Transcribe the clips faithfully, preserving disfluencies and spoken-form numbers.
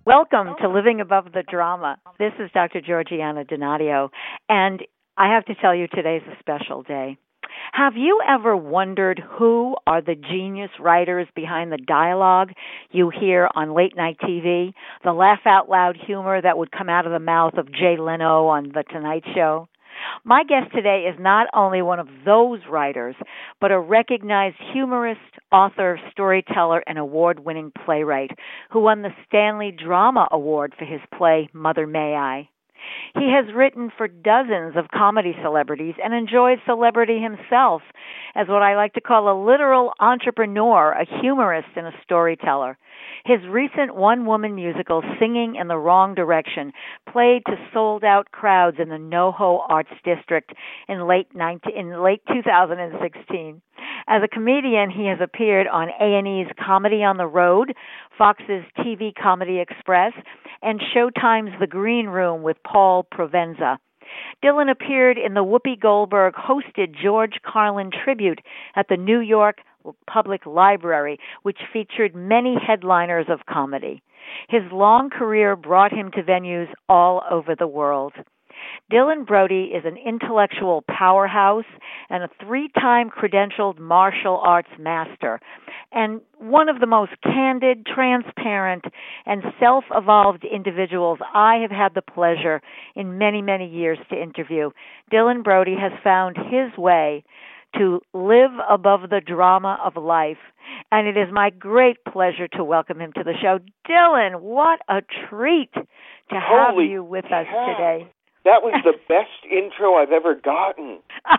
Welcome to Living Above the Drama. This is Doctor Georgiana Donadio, and I have to tell you today's a special day. Have you ever wondered who are the genius writers behind the dialogue you hear on late night T V, the laugh-out-loud humor that would come out of the mouth of Jay Leno on The Tonight Show? My guest today is not only one of those writers, but a recognized humorist, author, storyteller, and award-winning playwright who won the Stanley Drama Award for his play Mother May I. He has written for dozens of comedy celebrities and enjoys celebrity himself as what I like to call a literal entrepreneur, a humorist, and a storyteller. His recent one-woman musical, Singing in the Wrong Direction, played to sold-out crowds in the NoHo Arts District in late nineteen, in late two thousand sixteen. As a comedian, he has appeared on A and E's Comedy on the Road, Fox's T V Comedy Express, and Showtime's The Green Room with Paul Provenza. Dylan appeared in the Whoopi Goldberg-hosted George Carlin tribute at the New York Public Library, which featured many headliners of comedy. His long career brought him to venues all over the world. Dylan Brody is an intellectual powerhouse and a three-time credentialed martial arts master, and one of the most candid, transparent, and self-evolved individuals I have had the pleasure in many, many years to interview. Dylan Brody has found his way to live above the drama of life, and it is my great pleasure to welcome him to the show. Dylan, what a treat to have Holy you with us cow. today. That was the best intro I've ever gotten.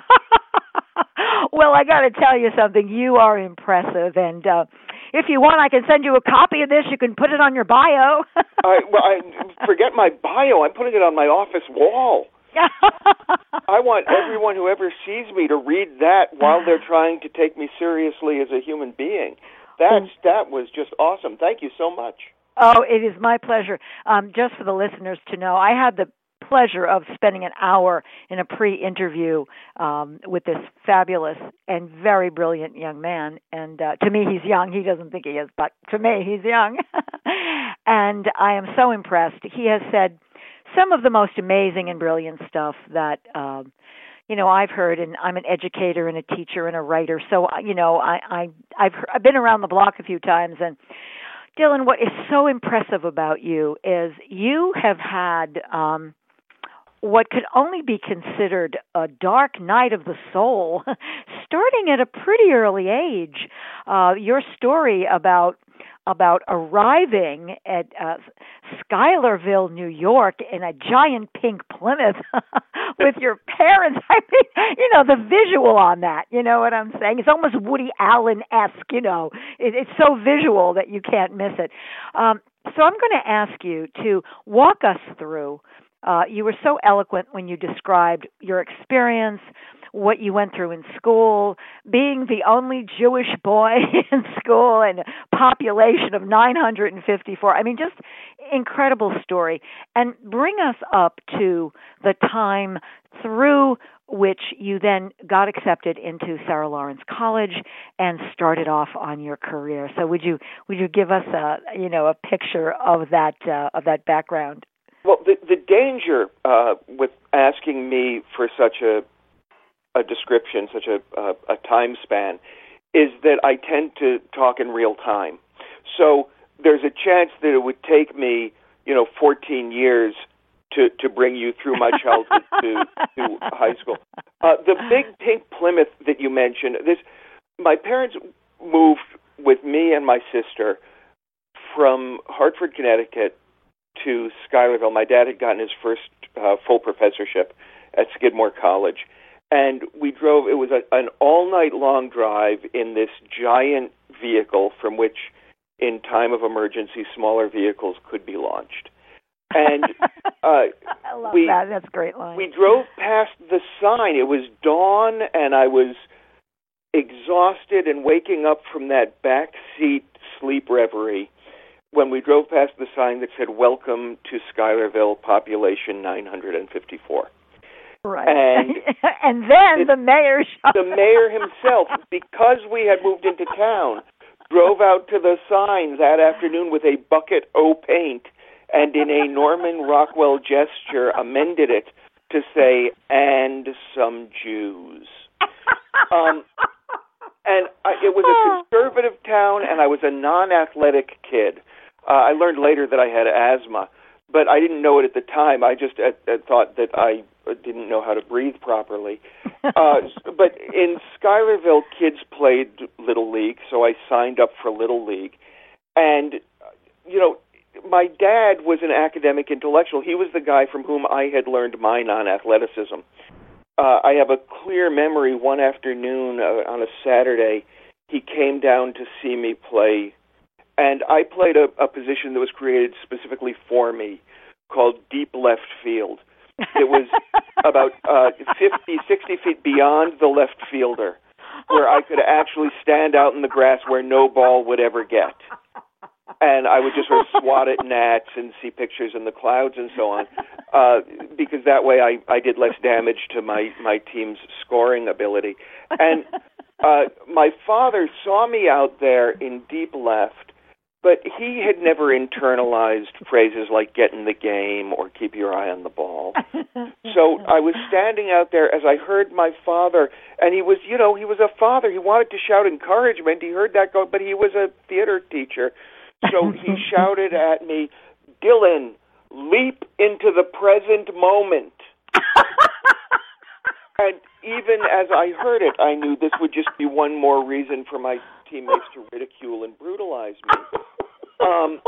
Well, I got to tell you something. You are impressive, and uh, if you want, I can send you a copy of this. You can put it on your bio. I, well, I forget my bio. I'm putting it on my office wall. I want everyone who ever sees me to read that while they're trying to take me seriously as a human being. That's that was just awesome. Thank you so much. Oh, it is my pleasure. Um, just for the listeners to know, I had the pleasure of spending an hour in a pre-interview um, with this fabulous and very brilliant young man. And uh, to me, he's young. He doesn't think he is, but to me, he's young. And I am so impressed. He has said some of the most amazing and brilliant stuff that, um, you know, I've heard, and I'm an educator and a teacher and a writer. So, you know, I, I, I've, I've been around the block a few times. And Dylan, what is so impressive about you is you have had um, what could only be considered a dark night of the soul, starting at a pretty early age. Uh, your story about about arriving at uh, Schuylerville, New York, in a giant pink Plymouth with your parents. I mean, you know, the visual on that, you know what I'm saying? It's almost Woody Allen-esque, you know. It, it's so visual that you can't miss it. Um, so I'm going to ask you to walk us through. Uh, you were so eloquent when you described your experience, what you went through in school, being the only Jewish boy in school and a population of nine hundred fifty-four. I mean, just incredible story. And bring us up to the time through which you then got accepted into Sarah Lawrence College and started off on your career. So would you would you give us a you know a picture of that uh, of that background? Well, the the danger uh, with asking me for such a a description, such a, a a time span, is that I tend to talk in real time. So there's a chance that it would take me, you know, fourteen years to, to bring you through my childhood to, to high school. Uh, the big pink Plymouth that you mentioned, this, my parents moved with me and my sister from Hartford, Connecticut to Schuylerville. My dad had gotten his first uh, full professorship at Skidmore College. And we drove, it was a, an all-night long drive in this giant vehicle from which, in time of emergency, smaller vehicles could be launched. And uh, I love we, that. That's a great line. We drove past the sign. It was dawn, and I was exhausted and waking up from that back seat sleep reverie when we drove past the sign that said, "Welcome to Schuylerville, population nine hundred fifty-four." Right. And, and then it, the mayor showed The mayor himself, because we had moved into town, drove out to the sign that afternoon with a bucket o' paint and in a Norman Rockwell gesture amended it to say, and some Jews. Um, and I, it was a conservative town, and I was a non-athletic kid. Uh, I learned later that I had asthma, but I didn't know it at the time. I just uh, uh, thought that I didn't know how to breathe properly. Uh, but in Schuylerville, kids played Little League, so I signed up for Little League. And, you know, my dad was an academic intellectual. He was the guy from whom I had learned my non-athleticism. Uh, I have a clear memory one afternoon uh, on a Saturday, he came down to see me play, and I played a, a position that was created specifically for me called deep left field. It was about uh, fifty, sixty feet beyond the left fielder, where I could actually stand out in the grass where no ball would ever get. And I would just sort of swat at gnats and see pictures in the clouds and so on, uh, because that way I, I did less damage to my, my team's scoring ability. And uh, my father saw me out there in deep left, but he had never internalized phrases like get in the game or keep your eye on the ball. So I was standing out there as I heard my father, and he was, you know, he was a father. He wanted to shout encouragement. He heard that go, but he was a theater teacher. So he shouted at me, Dylan, leap into the present moment. And even as I heard it, I knew this would just be one more reason for my teammates to ridicule and brutalize me. Um,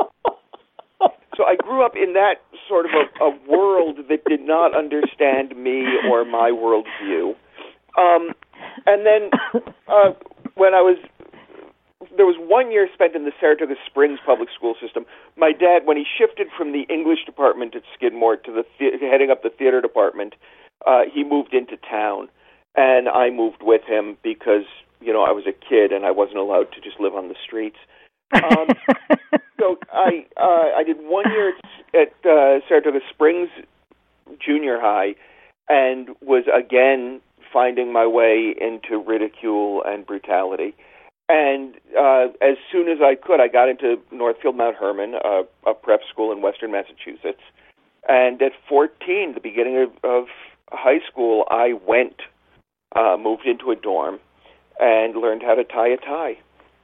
so I grew up in that sort of a, a world that did not understand me or my worldview. Um, and then uh, when I was... There was one year spent in the Saratoga Springs public school system. My dad, when he shifted from the English department at Skidmore to the, the heading up the theater department, uh, he moved into town, and I moved with him because, you know, I was a kid and I wasn't allowed to just live on the streets. Um, so I uh, I did one year at, at uh, Saratoga Springs Junior High and was again finding my way into ridicule and brutality. And uh, as soon as I could, I got into Northfield Mount Herman, uh, a prep school in western Massachusetts. And at fourteen, the beginning of, of high school, I went, uh, moved into a dorm, and learned how to tie a tie.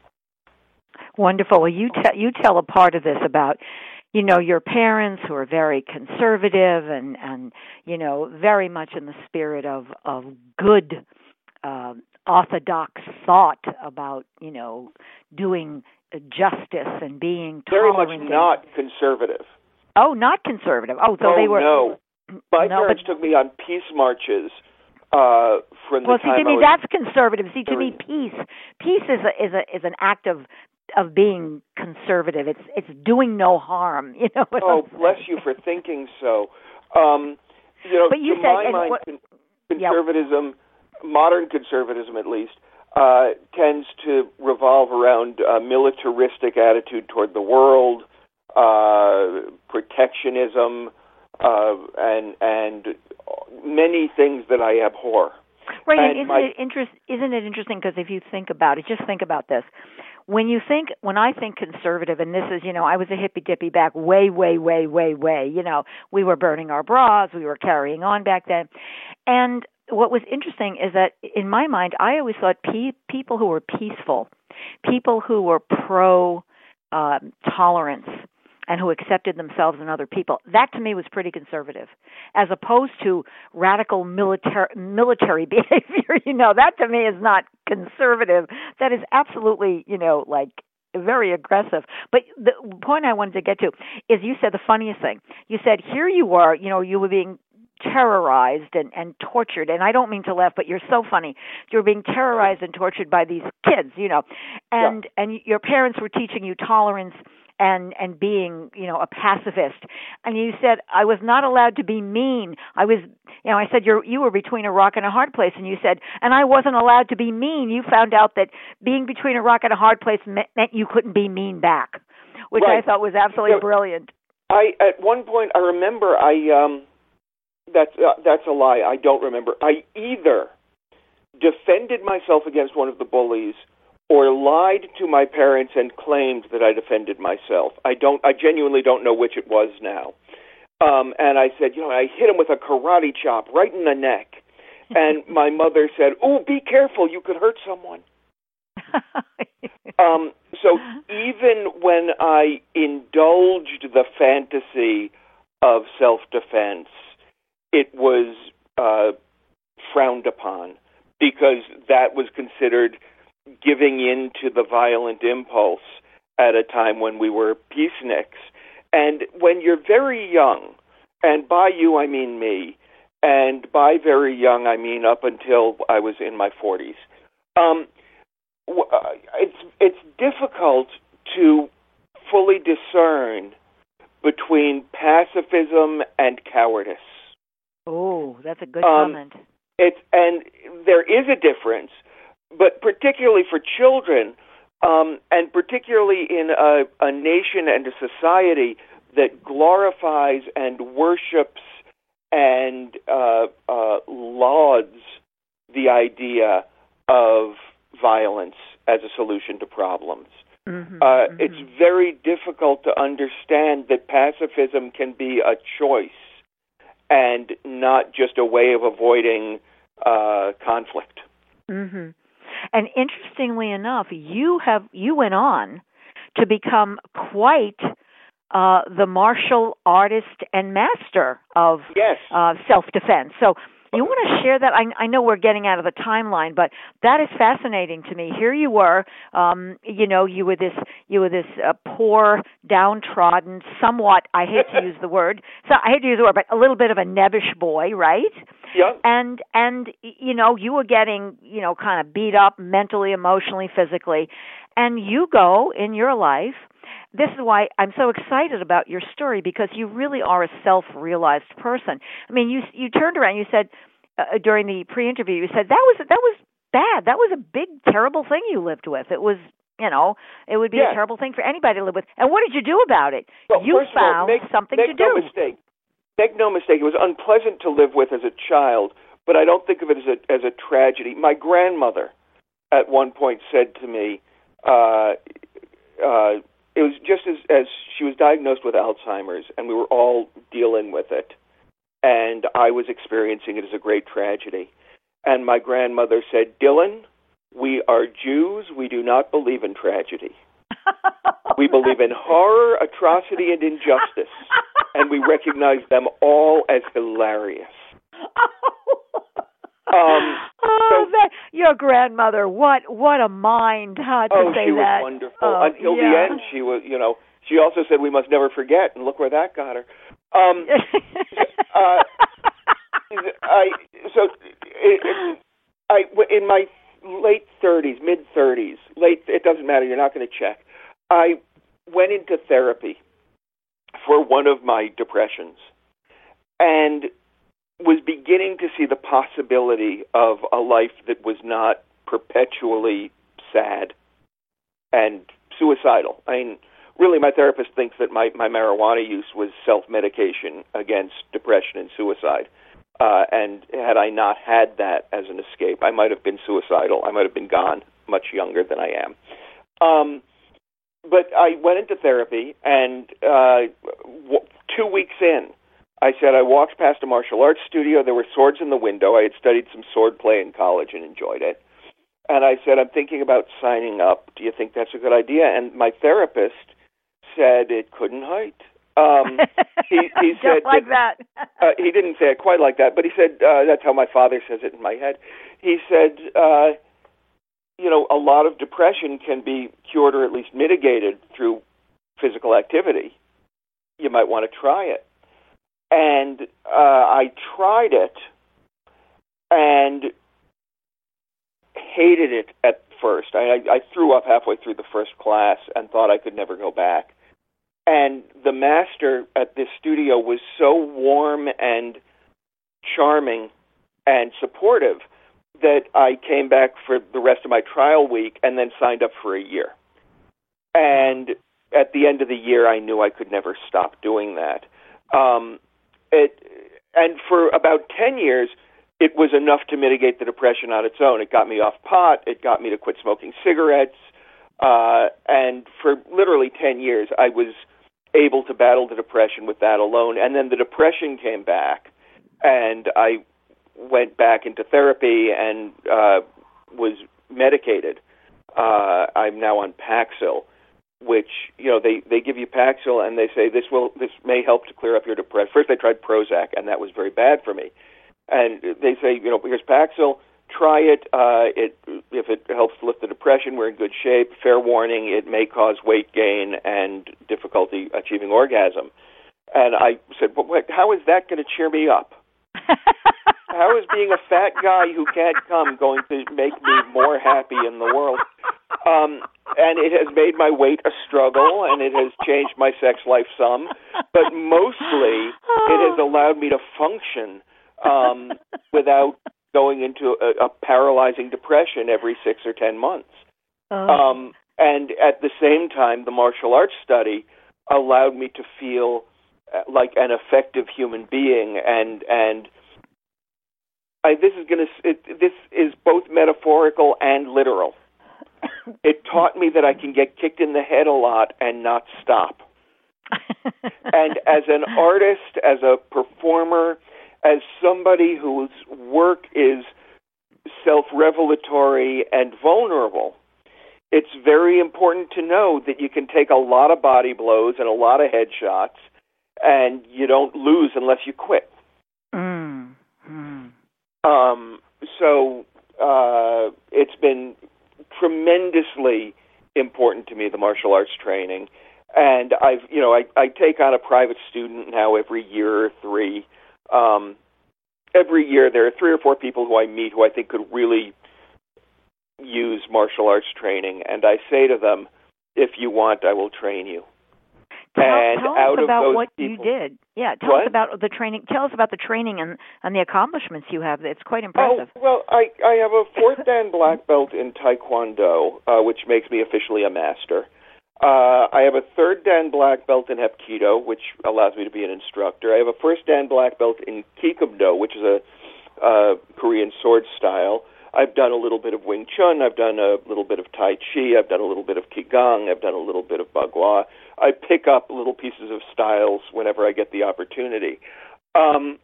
Wonderful. Well, you, te- you tell a part of this about, you know, your parents who are very conservative and, and you know, very much in the spirit of, of good uh orthodox thought about, you know, doing justice and being tolerant. Very much not conservative. Oh, not conservative. Oh, so oh, they were... no. My no, parents but, took me on peace marches uh, from the well, time see, to me, I was... that's conservative. See, to me, peace peace is a, is a, is an act of of being conservative. It's it's doing no harm. You know. What oh, I'm bless saying? you for thinking so. Um, you know, but you to said, my and mind, what, con- conservatism... Yeah. Modern conservatism, at least, uh, tends to revolve around a militaristic attitude toward the world, uh, protectionism, uh, and and many things that I abhor. Right, and and isn't my, it interest? Isn't it interesting? Because if you think about it, just think about this. When you think, when I think conservative, and this is, you know, I was a hippy dippy back way, way, way, way, way. You know, we were burning our bras, we were carrying on back then, and what was interesting is that in my mind, I always thought pe- people who were peaceful, people who were pro uh, tolerance, and who accepted themselves and other people, that to me was pretty conservative, as opposed to radical military military behavior. You know, that to me is not conservative. That is absolutely, you know, like very aggressive. But the point I wanted to get to is you said the funniest thing. You said, here you are, you know, you were being terrorized and, and tortured, and I don't mean to laugh, but you're so funny. You're being terrorized and tortured by these kids, you know, and yeah. and your parents were teaching you tolerance and and being, you know, a pacifist. And you said, I was not allowed to be mean. I was, you know, I said you're you were between a rock and a hard place, and you said, and I wasn't allowed to be mean. You found out that being between a rock and a hard place meant, meant you couldn't be mean back, which right. I thought was absolutely so, brilliant. I at one point I remember I um. That's uh, that's a lie. I don't remember. I either defended myself against one of the bullies or lied to my parents and claimed that I defended myself. I don't. I genuinely don't know which it was now. Um, and I said, you know, I hit him with a karate chop right in the neck. And my mother said, "Oh, be careful, you could hurt someone." um, so even when I indulged the fantasy of self-defense, it was uh, frowned upon because that was considered giving in to the violent impulse at a time when we were peaceniks. And when you're very young, and by you I mean me, and by very young I mean up until I was in my forties, um, it's it's difficult to fully discern between pacifism and cowardice. Oh, that's a good um, comment. It's and there is a difference, but particularly for children, um, and particularly in a, a nation and a society that glorifies and worships and uh, uh, lauds the idea of violence as a solution to problems. Mm-hmm, uh, mm-hmm. It's very difficult to understand that pacifism can be a choice and not just a way of avoiding uh, conflict. Mm-hmm. And interestingly enough, you have you went on to become quite uh, the martial artist and master of yes. uh, self-defense. So you want to share that? I, I know we're getting out of the timeline, but that is fascinating to me. Here you were, um, you know, you were this, you were this uh, poor, downtrodden, somewhat. I hate to use the word. So I hate to use the word, but a little bit of a nebbish boy, right? Yeah. And and you know, you were getting, you know, kind of beat up mentally, emotionally, physically, and you go in your life. This is why I'm so excited about your story, because you really are a self-realized person. I mean, you you turned around, you said uh, during the pre-interview, you said that was that was bad. That was a big, terrible thing you lived with. It was, you know, it would be yeah. a terrible thing for anybody to live with. And what did you do about it? Well, you first found of all, make, something make to do. No mistake. Make no mistake. It was unpleasant to live with as a child, but I don't think of it as a as a tragedy. My grandmother, at one point, said to me, uh, uh, it was just as, as she was diagnosed with Alzheimer's, and we were all dealing with it, and I was experiencing it as a great tragedy. And my grandmother said, "Dylan, we are Jews. We do not believe in tragedy. We believe in horror, atrocity, and injustice, and we recognize them all as hilarious." Um, oh, so, that, your grandmother, what what a mind, huh, to oh, say she was that. wonderful. Oh, Until yeah. the end, she was, you know, she also said we must never forget, and look where that got her. Um, uh, I so it, it, I in my late thirties, mid thirties, late. It doesn't matter. You're not going to check. I went into therapy for one of my depressions, and was beginning to see the possibility of a life that was not perpetually sad and suicidal. I mean, really, my therapist thinks that my, my marijuana use was self-medication against depression and suicide. Uh, and had I not had that as an escape, I might have been suicidal. I might have been gone much younger than I am. Um, but I went into therapy, and uh, w- two weeks in, I said, I walked past a martial arts studio. There were swords in the window. I had studied some sword play in college and enjoyed it. And I said, I'm thinking about signing up. Do you think that's a good idea? And my therapist said it couldn't hurt. Um, he, he said Just like that. that. uh, he didn't say it quite like that, but he said, uh, that's how my father says it in my head. He said, uh, you know, a lot of depression can be cured or at least mitigated through physical activity. You might want to try it. And uh, I tried it and hated it at first. I, I threw up halfway through the first class and thought I could never go back. And the master at this studio was so warm and charming and supportive that I came back for the rest of my trial week and then signed up for a year. And at the end of the year, I knew I could never stop doing that. Um, It, and for about ten years, it was enough to mitigate the depression on its own. It got me off pot. It got me to quit smoking cigarettes. Uh, and for literally ten years, I was able to battle the depression with that alone. And then the depression came back, and I went back into therapy and uh, was medicated. Uh, I'm now on Paxil, which, you know, they, they give you Paxil and they say this will this may help to clear up your depression. First I tried Prozac, and that was very bad for me. And they say, you know, here's Paxil, try it. Uh, it if it helps lift the depression, we're in good shape. Fair warning, it may cause weight gain and difficulty achieving orgasm. And I said, well, what, how is that going to cheer me up? How is being a fat guy who can't come going to make me more happy in the world? Um, and it has made my weight a struggle, and it has changed my sex life some. But mostly, it has allowed me to function um, without going into a, a paralyzing depression every six or ten months. Oh. Um, and at the same time, the martial arts study allowed me to feel like an effective human being, and and I, this is going to this is both metaphorical and literal. It taught me that I can get kicked in the head a lot and not stop. And as an artist, as a performer, as somebody whose work is self-revelatory and vulnerable, it's very important to know that you can take a lot of body blows and a lot of headshots, and you don't lose unless you quit. Mm. Mm. Um, so uh, it's been tremendously important to me, the martial arts training. And I've, you know, I, I take on a private student now every year or three. Um, every year there are three or four people who I meet who I think could really use martial arts training. And I say to them, if you want, I will train you. Tell, and tell out us about of what people, you did. Yeah, tell what? us about the training. Tell us about the training and, and the accomplishments you have. It's quite impressive. Oh, well, I, I have a fourth Dan black belt in Taekwondo, uh, which makes me officially a master. Uh, I have a third Dan black belt in Hapkido, which allows me to be an instructor. I have a first Dan black belt in Kikumdo, which is a uh, Korean sword style. I've done a little bit of Wing Chun. I've done a little bit of Tai Chi. I've done a little bit of Qigong. I've done a little bit of Bagua. I pick up little pieces of styles whenever I get the opportunity. Um,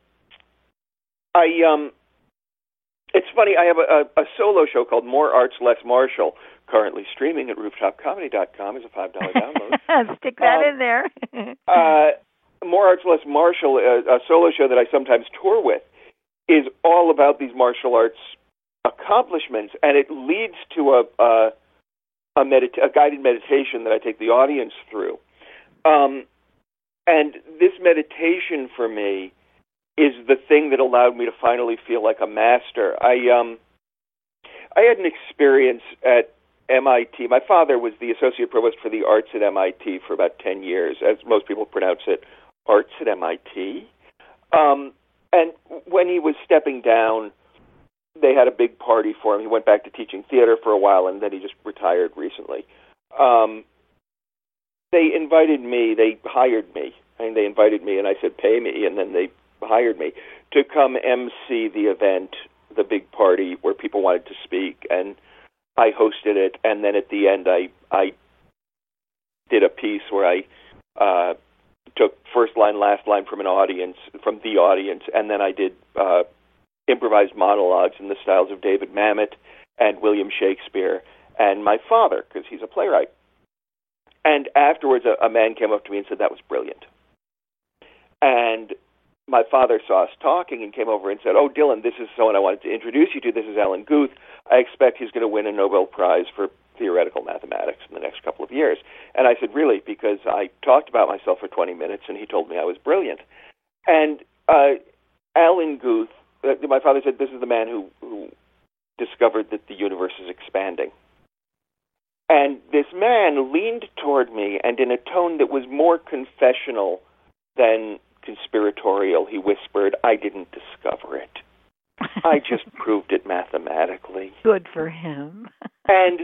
I um, it's funny. I have a, a, a solo show called More Arts, Less Martial, currently streaming at rooftop comedy dot com as a five dollar download. Stick that um, in there. uh, More Arts, Less Martial, a, a solo show that I sometimes tour with, is all about these martial arts accomplishments, and it leads to a a, a, medita- a guided meditation that I take the audience through. Um, and this meditation for me is the thing that allowed me to finally feel like a master. I um, I had an experience at M I T. My father was the associate provost for the arts at M I T for about ten years, as most people pronounce it, arts at M I T. Um, and when he was stepping down, they had a big party for him. He went back to teaching theater for a while, and then he just retired recently. Um, they invited me, they hired me, I mean, they invited me, and I said, pay me, and then they hired me to come emcee the event, the big party where people wanted to speak, and I hosted it, and then at the end I I did a piece where I uh, took first line, last line from an audience, from the audience, and then I did uh, improvised monologues in the styles of David Mamet and William Shakespeare and my father, because he's a playwright. And afterwards, a, a man came up to me and said, that was brilliant. And my father saw us talking and came over and said, oh, Dylan, this is someone I wanted to introduce you to. This is Alan Guth. I expect he's going to win a Nobel Prize for theoretical mathematics in the next couple of years. And I said, really? Because I talked about myself for twenty minutes, and he told me I was brilliant. And uh, Alan Guth, uh, my father said, this is the man who, who discovered that the universe is expanding. And this man leaned toward me, and in a tone that was more confessional than conspiratorial, he whispered, I didn't discover it. I just proved it mathematically. Good for him. And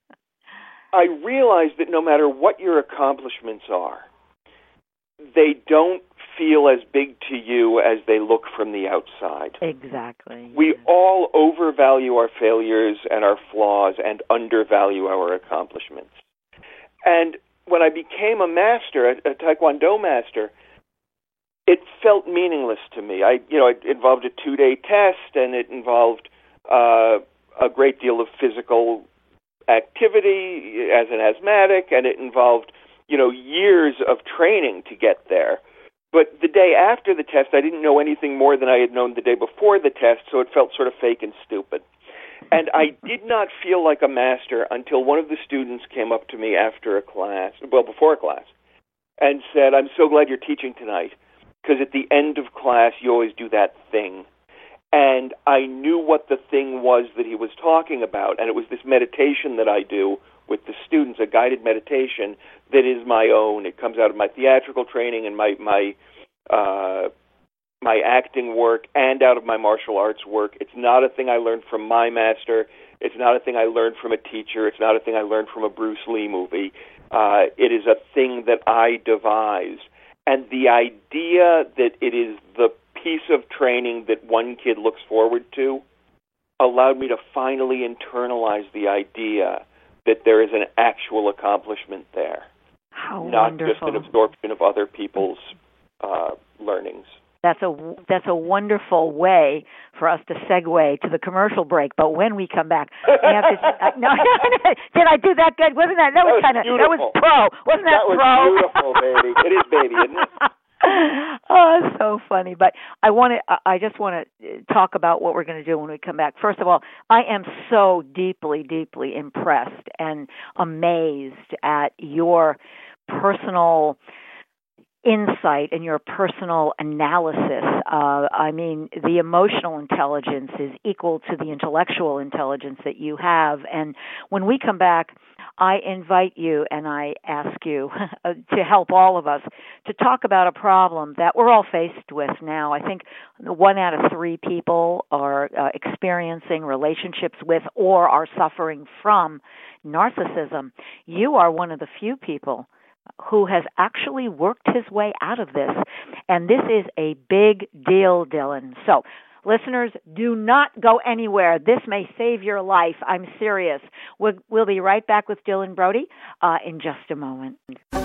I realized that no matter what your accomplishments are, they don't feel as big to you as they look from the outside. Exactly. We yeah. all overvalue our failures and our flaws and undervalue our accomplishments. And when I became a master, a, a Taekwondo master, it felt meaningless to me. I, you know, it involved a two-day test, and it involved uh, a great deal of physical activity as an asthmatic, and it involved, you know, years of training to get there. But the day after the test, I didn't know anything more than I had known the day before the test, so it felt sort of fake and stupid. And I did not feel like a master until one of the students came up to me after a class, well, before a class, and said, "I'm so glad you're teaching tonight, because at the end of class, you always do that thing." And I knew what the thing was that he was talking about, and it was this meditation that I do with the students, a guided meditation that is my own. It comes out of my theatrical training and my my uh, my acting work and out of my martial arts work. It's not a thing I learned from my master. It's not a thing I learned from a teacher. It's not a thing I learned from a Bruce Lee movie. Uh, it is a thing that I devised. And the idea that it is the piece of training that one kid looks forward to allowed me to finally internalize the idea that there is an actual accomplishment there. How not wonderful. just an absorption of other people's uh, learnings. That's a, that's a wonderful way for us to segue to the commercial break. But when we come back, we have to. Uh, no, did I do that good? Wasn't that that, that was kind of that was pro? Wasn't that, that pro? That was beautiful, baby. It is, baby, isn't it? Oh, it's so funny. But I want to. I just want to talk about what we're going to do when we come back. First of all, I am so deeply, deeply impressed and amazed at your personal insight and your personal analysis. Uh, I mean, the emotional intelligence is equal to the intellectual intelligence that you have. And when we come back, I invite you and I ask you to help all of us to talk about a problem that we're all faced with now. I think one out of three people are uh, experiencing relationships with or are suffering from narcissism. You are one of the few people who has actually worked his way out of this. And this is a big deal, Dylan. So, listeners, do not go anywhere. This may save your life. I'm serious. We'll, we'll be right back with Dylan Brody uh, in just a moment.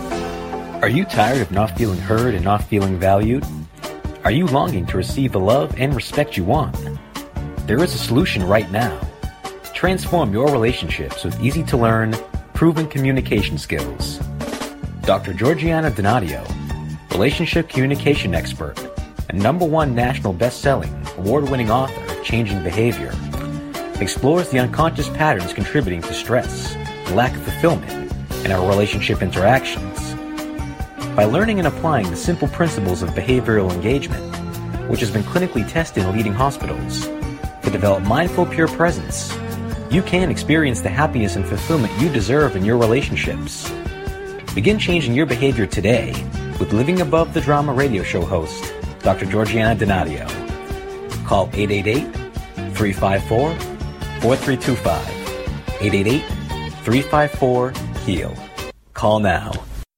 Are you tired of not feeling heard and not feeling valued? Are you longing to receive the love and respect you want? There is a solution right now. Transform your relationships with easy-to-learn, proven communication skills. Doctor Georgiana Donadio, relationship communication expert and number one national best-selling, award-winning author of Changing Behavior, explores the unconscious patterns contributing to stress, lack of fulfillment, in our relationship interactions. By learning and applying the simple principles of behavioral engagement, which has been clinically tested in leading hospitals, to develop mindful, pure presence, you can experience the happiness and fulfillment you deserve in your relationships. Begin changing your behavior today with Living Above the Drama radio show host, Doctor Georgiana Donadio. Call eight eight eight, three five four, four three two five, eight eight eight, three five four, HEAL. Call now.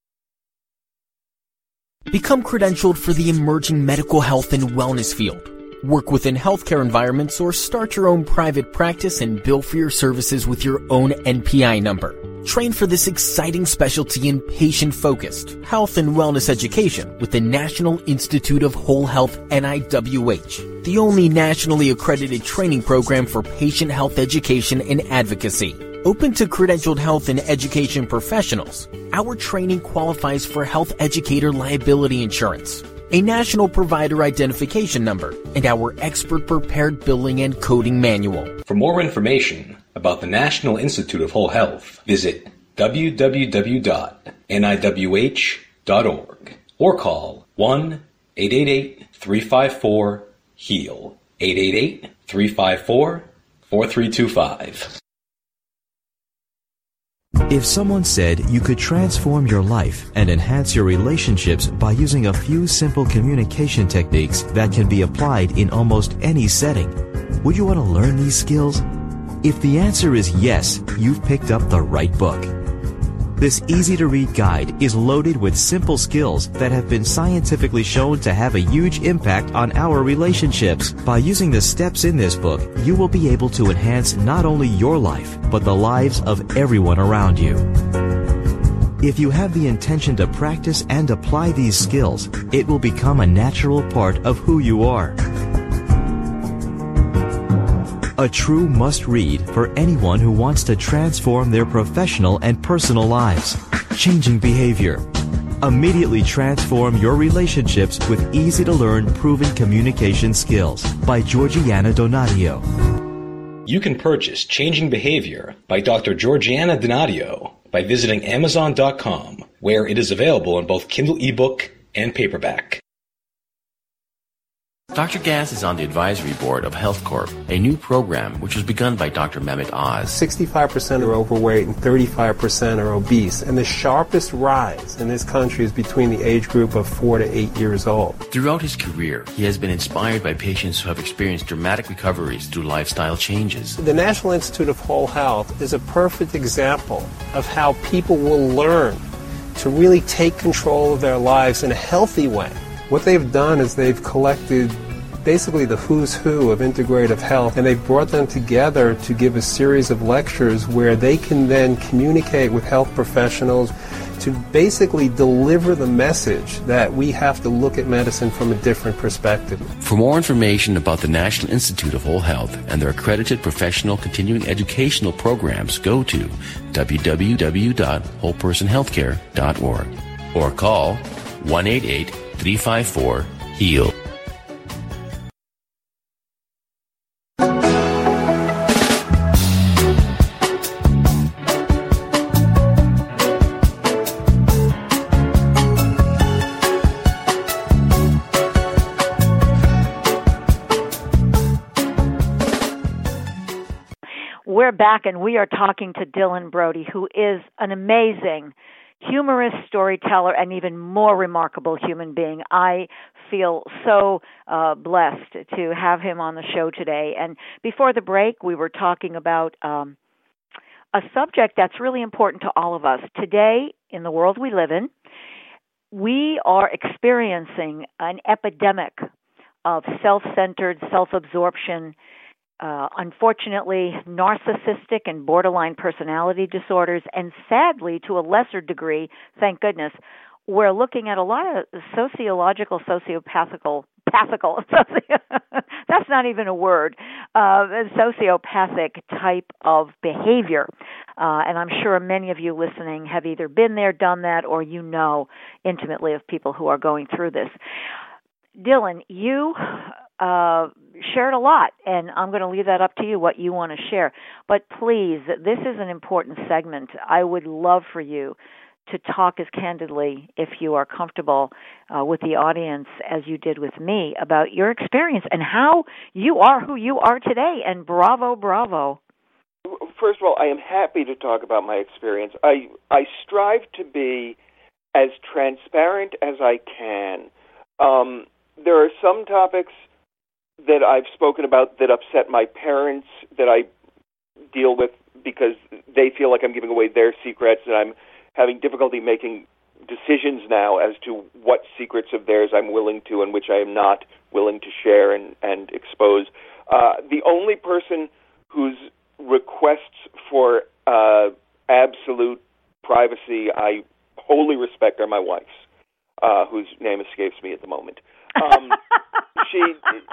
Become credentialed for the emerging medical health and wellness field. Work within healthcare environments or start your own private practice and bill for your services with your own N P I number. Train for this exciting specialty in patient-focused health and wellness education with the National Institute of Whole Health N I W H, the only nationally accredited training program for patient health education and advocacy. Open to credentialed health and education professionals, our training qualifies for health educator liability insurance, a national provider identification number, and our expert-prepared billing and coding manual. For more information about the National Institute of Whole Health, visit w w w dot n i w h dot org or call one eight eight eight, three five four, HEAL, eight eight eight, three five four, four three two five. If someone said you could transform your life and enhance your relationships by using a few simple communication techniques that can be applied in almost any setting, would you want to learn these skills? If the answer is yes, you've picked up the right book. This easy-to-read guide is loaded with simple skills that have been scientifically shown to have a huge impact on our relationships. By using the steps in this book, you will be able to enhance not only your life, but the lives of everyone around you. If you have the intention to practice and apply these skills, it will become a natural part of who you are. A true must-read for anyone who wants to transform their professional and personal lives. Changing Behavior. Immediately transform your relationships with easy-to-learn, proven communication skills by Georgiana Donadio. You can purchase Changing Behavior by Doctor Georgiana Donadio by visiting Amazon dot com, where it is available in both Kindle ebook and paperback. Doctor Gas is on the advisory board of Health Corp, a new program which was begun by Doctor Mehmet Oz. sixty-five percent are overweight and thirty-five percent are obese, and the sharpest rise in this country is between the age group of four to eight years old. Throughout his career, he has been inspired by patients who have experienced dramatic recoveries through lifestyle changes. The National Institute of Whole Health is a perfect example of how people will learn to really take control of their lives in a healthy way. What they've done is they've collected basically the who's who of integrative health, and they've brought them together to give a series of lectures where they can then communicate with health professionals to basically deliver the message that we have to look at medicine from a different perspective. For more information about the National Institute of Whole Health and their accredited professional continuing educational programs, go to w w w dot whole person healthcare dot org or call one eight eight, three five four, HEAL. We're back, and we are talking to Dylan Brody, who is an amazing humorous storyteller and even more remarkable human being. I feel so uh, blessed to have him on the show today. And before the break, we were talking about um, a subject that's really important to all of us. Today, in the world we live in, we are experiencing an epidemic of self-centered, self-absorption, Uh, unfortunately, narcissistic and borderline personality disorders, and sadly, to a lesser degree, thank goodness, we're looking at a lot of sociological, sociopathical, pathical, socio, that's not even a word, uh, sociopathic type of behavior. Uh, and I'm sure many of you listening have either been there, done that, or you know intimately of people who are going through this. Dylan, you uh, shared a lot, and I'm going to leave that up to you, what you want to share. But please, this is an important segment. I would love for you to talk as candidly, if you are comfortable, uh, with the audience as you did with me about your experience and how you are who you are today. And bravo, bravo. First of all, I am happy to talk about my experience. I I strive to be as transparent as I can. Um, there are some topics that I've spoken about that upset my parents that I deal with because they feel like I'm giving away their secrets, and I'm having difficulty making decisions now as to what secrets of theirs I'm willing to and which I am not willing to share and, and expose. Uh, the only person whose requests for uh, absolute privacy I wholly respect are my wife's, uh, whose name escapes me at the moment. Um, she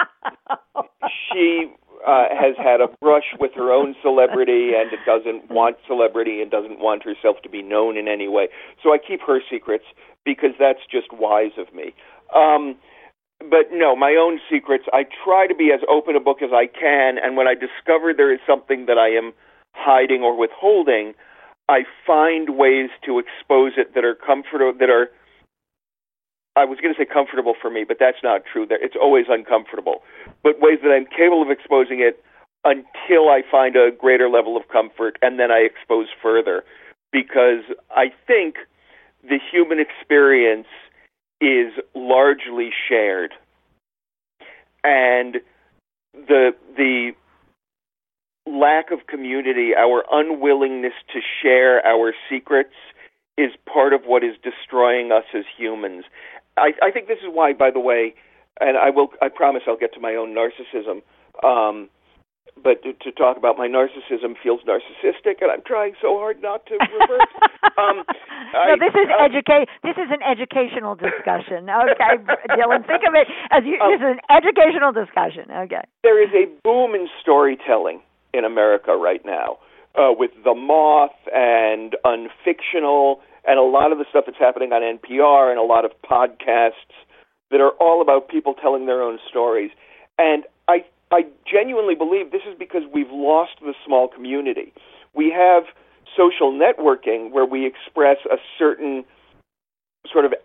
she uh, has had a brush with her own celebrity and doesn't want celebrity and doesn't want herself to be known in any way. So I keep her secrets because that's just wise of me. Um, but no, my own secrets, I try to be as open a book as I can, and when I discover there is something that I am hiding or withholding, I find ways to expose it that are comfortable, that are I was going to say comfortable for me, but that's not true. It's always uncomfortable. But ways that I'm capable of exposing it until I find a greater level of comfort, and then I expose further. Because I think the human experience is largely shared. And the the lack of community, our unwillingness to share our secrets, is part of what is destroying us as humans. I, I think this is why, by the way, and I will. I promise I'll get to my own narcissism. Um, but to, to talk about my narcissism feels narcissistic, and I'm trying so hard not to revert. um, no, I, this is uh, educa- This is an educational discussion. Okay, Dylan, think of it as you, um, this is an educational discussion. Okay. There is a boom in storytelling in America right now, uh, with The Moth and Unfictional, and a lot of the stuff that's happening on N P R and a lot of podcasts that are all about people telling their own stories. And I I genuinely believe this is because we've lost the small community. We have social networking where we express a certain sort of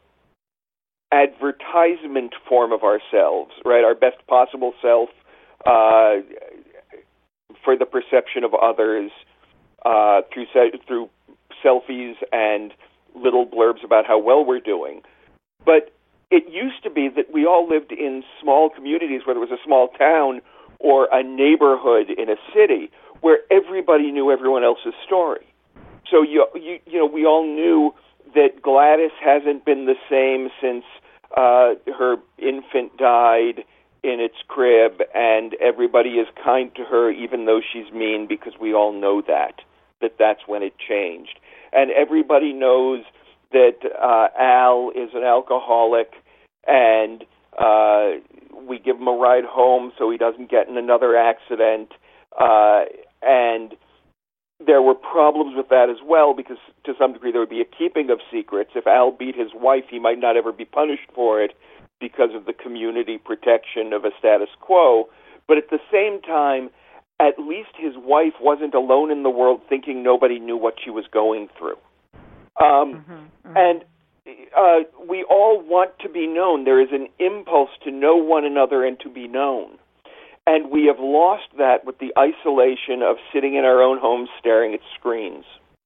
advertisement form of ourselves, right? Our best possible self uh, for the perception of others uh, through se- through selfies and little blurbs about how well we're doing. But it used to be that we all lived in small communities, whether it was a small town or a neighborhood in a city, where everybody knew everyone else's story. So you you, you know we all knew that Gladys hasn't been the same since uh, her infant died in its crib, and everybody is kind to her even though she's mean, because we all know that that that's when it changed. And everybody knows that uh, Al is an alcoholic, and uh, we give him a ride home so he doesn't get in another accident. Uh, and there were problems with that as well, because to some degree there would be a keeping of secrets. If Al beat his wife, he might not ever be punished for it because of the community protection of a status quo. But at the same time, at least his wife wasn't alone in the world thinking nobody knew what she was going through. Um, Mm-hmm, mm-hmm. And uh, we all want to be known. There is an impulse to know one another and to be known. And we have lost that with the isolation of sitting in our own homes staring at screens.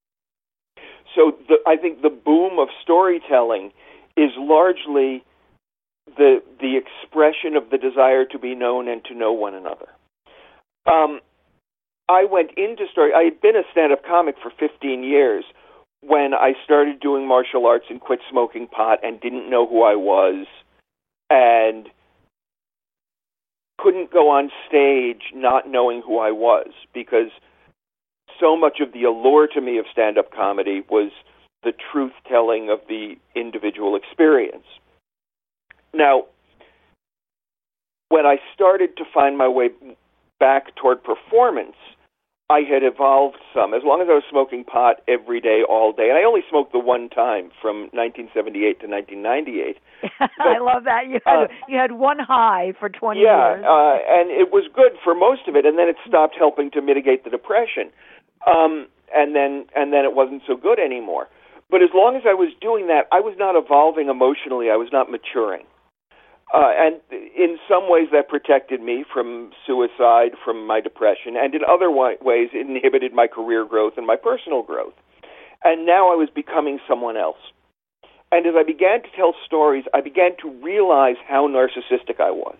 So the, I think the boom of storytelling is largely the the expression of the desire to be known and to know one another. Um, I went into story. I had been a stand-up comic for fifteen years when I started doing martial arts and quit smoking pot and didn't know who I was and couldn't go on stage not knowing who I was, because so much of the allure to me of stand-up comedy was the truth-telling of the individual experience. Now, when I started to find my way back toward performance, I had evolved some. As long as I was smoking pot every day, all day, and I only smoked the one time from nineteen seventy-eight to nineteen ninety-eight. But, I love that. You had, uh, you had one high for twenty yeah, years. Yeah, uh, and it was good for most of it, and then it stopped helping to mitigate the depression. Um, and then and then it wasn't so good anymore. But as long as I was doing that, I was not evolving emotionally. I was not maturing. Uh, and in some ways that protected me from suicide, from my depression, and in other wa- ways it inhibited my career growth and my personal growth. And now I was becoming someone else. And as I began to tell stories, I began to realize how narcissistic I was.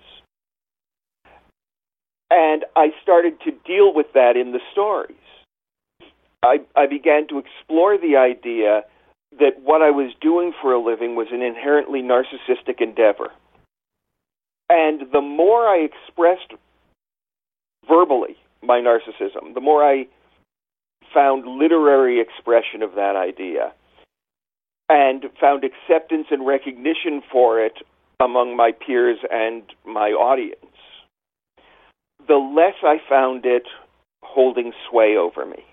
And I started to deal with that in the stories. I, I began to explore the idea that what I was doing for a living was an inherently narcissistic endeavor. And the more I expressed verbally my narcissism, the more I found literary expression of that idea and found acceptance and recognition for it among my peers and my audience, the less I found it holding sway over me.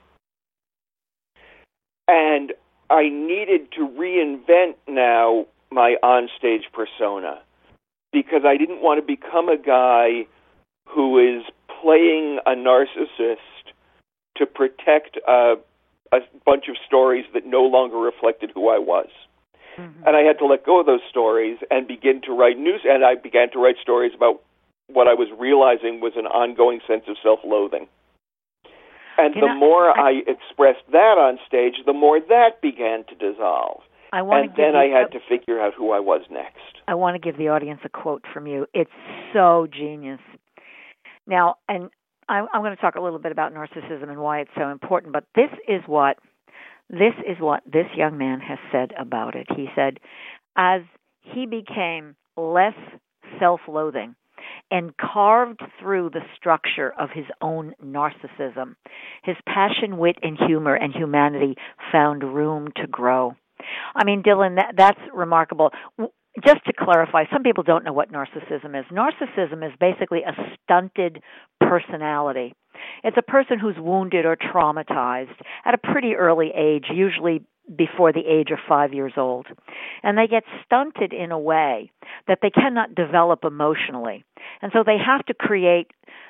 And I needed to reinvent now my onstage persona, because I didn't want to become a guy who is playing a narcissist to protect a, a bunch of stories that no longer reflected who I was. Mm-hmm. And I had to let go of those stories and begin to write news. And I began to write stories about what I was realizing was an ongoing sense of self-loathing. And Can the I, more I, I expressed that on stage, the more that began to dissolve. I want and to give then you, I had to figure out who I was next. I want to give the audience a quote from you. It's so genius. Now, and I'm, I'm going to talk a little bit about narcissism and why it's so important, but this is what this is what this young man has said about it. He said, as he became less self-loathing and carved through the structure of his own narcissism, his passion, wit, and humor and humanity found room to grow. I mean, Dylan, that, that's remarkable. Just to clarify, some people don't know what narcissism is. Narcissism is basically a stunted personality. It's a person who's wounded or traumatized at a pretty early age, usually before the age of five years old. And they get stunted in a way that they cannot develop emotionally. And so they have to create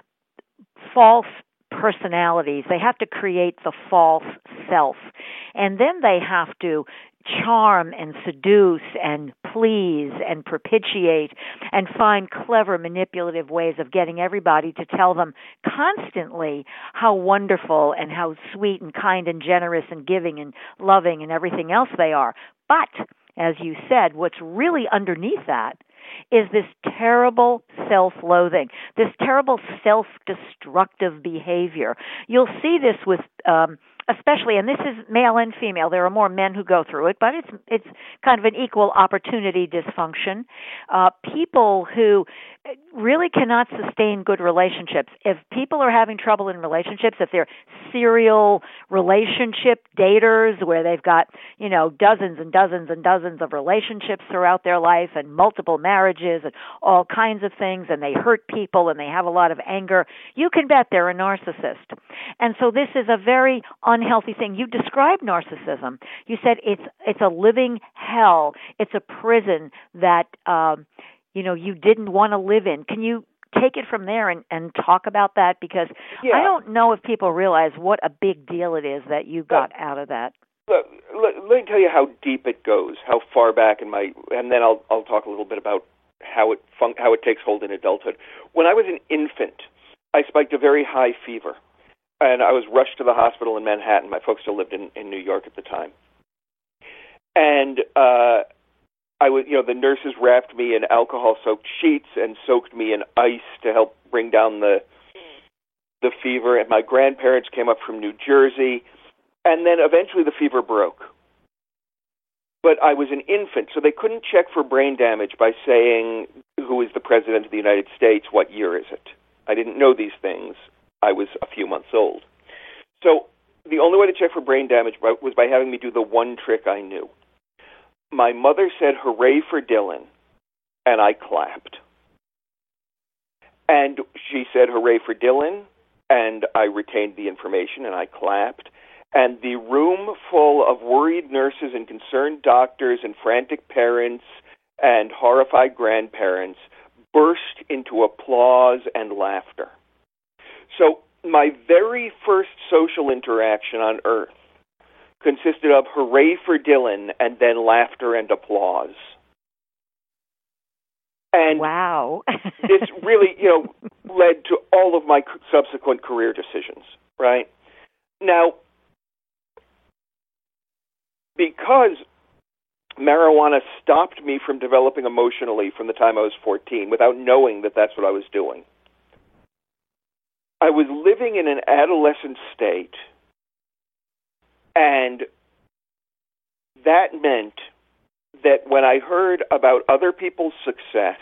false personalities. They have to create the false self. And then they have to charm and seduce and please and propitiate and find clever, manipulative ways of getting everybody to tell them constantly how wonderful and how sweet and kind and generous and giving and loving and everything else they are. But, as you said, what's really underneath that is this terrible self-loathing, this terrible self-destructive behavior. You'll see this with um, especially, and this is male and female. There are more men who go through it, but it's it's kind of an equal opportunity dysfunction. Uh, people who really cannot sustain good relationships. If people are having trouble in relationships, if they're serial relationship daters where they've got, you know, dozens and dozens and dozens of relationships throughout their life and multiple marriages and all kinds of things, and they hurt people and they have a lot of anger, you can bet they're a narcissist. And so this is a very unhealthy thing. You described narcissism. You said it's it's a living hell. It's a prison that um, you know you didn't want to live in. Can you take it from there and, and talk about that? Because yeah. I don't know if people realize what a big deal it is that you got uh, out of that. Let, let, let me tell you how deep it goes, how far back in my, and then I'll I'll talk a little bit about how it fun, how it takes hold in adulthood. When I was an infant, I spiked a very high fever. And I was rushed to the hospital in Manhattan. My folks still lived in, in New York at the time. And uh, I was, you know, the nurses wrapped me in alcohol-soaked sheets and soaked me in ice to help bring down the the fever. And my grandparents came up from New Jersey. And then eventually the fever broke. But I was an infant, so they couldn't check for brain damage by saying, who is the President of the United States, what year is it? I didn't know these things. I was a few months old. So the only way to check for brain damage was by having me do the one trick I knew. My mother said, "Hooray for Dylan," and I clapped. And she said, "Hooray for Dylan," and I retained the information, and I clapped. And the room full of worried nurses and concerned doctors and frantic parents and horrified grandparents burst into applause and laughter. So my very first social interaction on Earth consisted of hooray for Dylan and then laughter and applause. And wow. this really, you know, led to all of my subsequent career decisions, right? Now, because marijuana stopped me from developing emotionally from the time I was fourteen without knowing that that's what I was doing, I was living in an adolescent state, and that meant that when I heard about other people's success,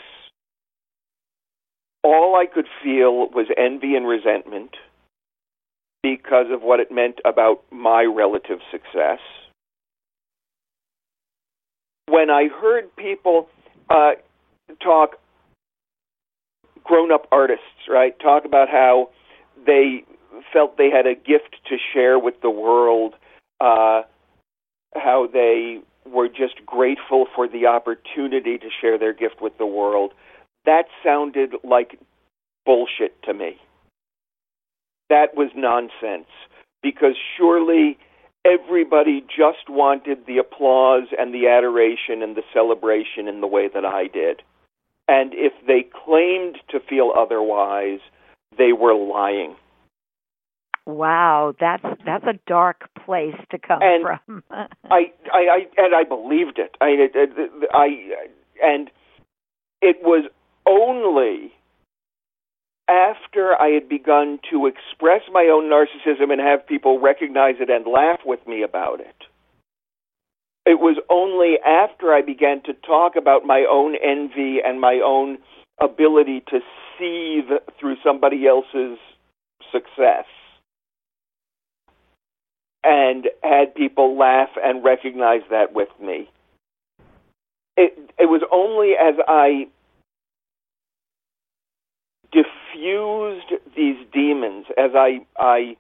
all I could feel was envy and resentment because of what it meant about my relative success. When I heard people uh, talk, grown-up artists, right, talk about how they felt they had a gift to share with the world, uh, how they were just grateful for the opportunity to share their gift with the world. That sounded like bullshit to me. That was nonsense, because surely everybody just wanted the applause and the adoration and the celebration in the way that I did. And if they claimed to feel otherwise, they were lying. Wow, that's that's a dark place to come and from. I, I, I and I believed it. I, I, and it was only after I had begun to express my own narcissism and have people recognize it and laugh with me about it it was only after I began to talk about my own envy and my own ability to seethe through somebody else's success and had people laugh and recognize that with me. It, it was only as I diffused these demons, as I, I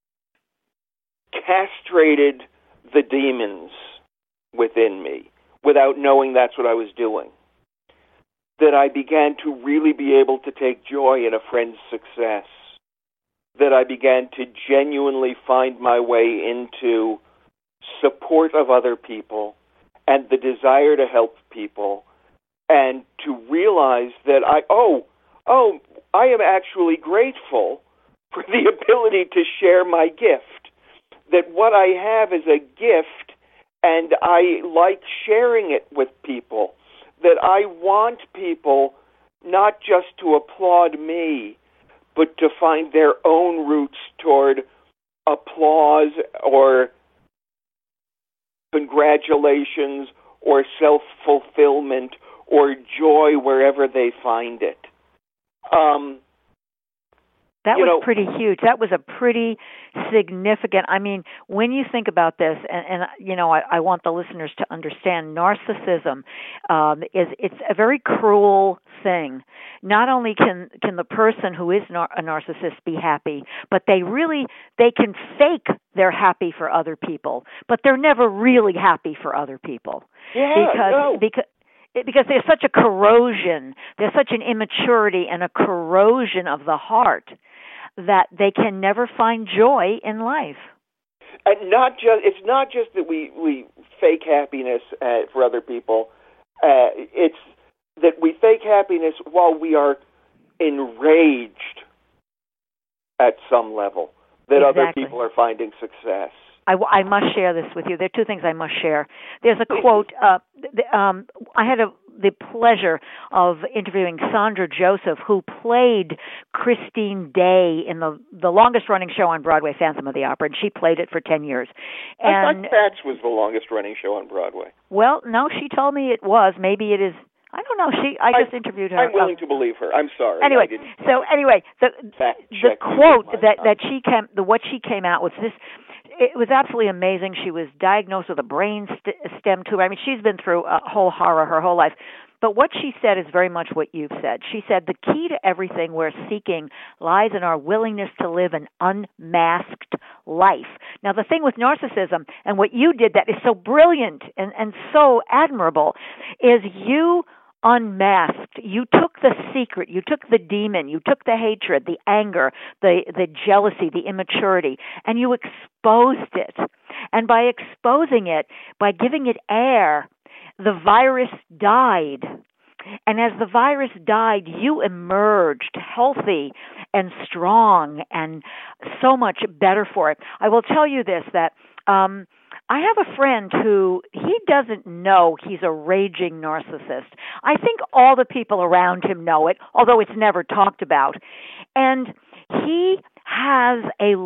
castrated the demons within me without knowing that's what I was doing, that I began to really be able to take joy in a friend's success, that I began to genuinely find my way into support of other people and the desire to help people, and to realize that I, oh, oh, I am actually grateful for the ability to share my gift, that what I have is a gift and I like sharing it with people, that I want people not just to applaud me, but to find their own roots toward applause or congratulations or self-fulfillment or joy wherever they find it. Um, that you was know, pretty huge. That was a pretty significant, I mean, when you think about this, and, and you know, I, I want the listeners to understand narcissism um, is it's a very cruel thing. Not only can, can the person who is nar- a narcissist be happy, but they really, they can fake they're happy for other people, but they're never really happy for other people. Yeah, because, no. because Because there's such a corrosion, there's such an immaturity and a corrosion of the heart that they can never find joy in life. And not just it's not just that we, we fake happiness uh, for other people. Uh, it's that we fake happiness while we are enraged at some level that Exactly. other people are finding success. I, I must share this with you. There are two things I must share. There's a quote. Uh, the, um, I had a, the pleasure of interviewing Sandra Joseph, who played Christine Day in the the longest-running show on Broadway, Phantom of the Opera, and she played it for ten years. And I thought Cats was the longest-running show on Broadway. Well, no, she told me it was. Maybe it is. I don't know. She. I just I, interviewed her. I'm willing um, to believe her. I'm sorry. Anyway, so anyway, the the quote that that she came, the what she came out with this. It was absolutely amazing. She was diagnosed with a brain st- stem tumor. I mean, she's been through a whole horror her whole life. But what she said is very much what you've said. She said the key to everything we're seeking lies in our willingness to live an unmasked life. Now, the thing with narcissism, and what you did that is so brilliant and, and so admirable, is you unmasked. You took the secret, you took the demon, you took the hatred, the anger, the, the jealousy, the immaturity, and you exposed it. And by exposing it, by giving it air, the virus died. And as the virus died, you emerged healthy and strong and so much better for it. I will tell you this, that um, I have a friend who, he doesn't know he's a raging narcissist. I think all the people around him know it, although it's never talked about. And he has a